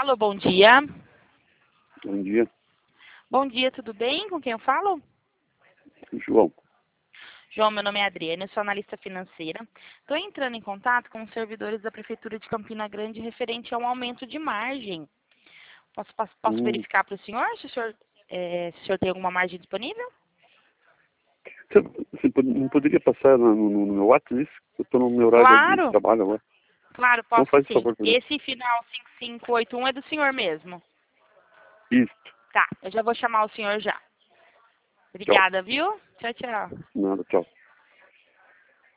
Alô, bom dia. Bom dia, Bom dia, tudo bem? Com quem eu falo? João. João, meu nome é Adriana, eu sou analista financeira. Estou entrando em contato com os servidores da Prefeitura de Campina Grande referente a um aumento de margem. Posso Hum. verificar para o senhor se o senhor tem alguma margem disponível? Você não poderia passar no meu WhatsApp isso? Eu estou no meu horário de Claro, trabalho agora. claro, Então posso faz esse sim. favor para mim. Esse final 5581 é do senhor mesmo? Isso. Tá, eu já vou chamar o senhor já. Tchau. Obrigada, viu? Tchau, tchau. Nada, tchau.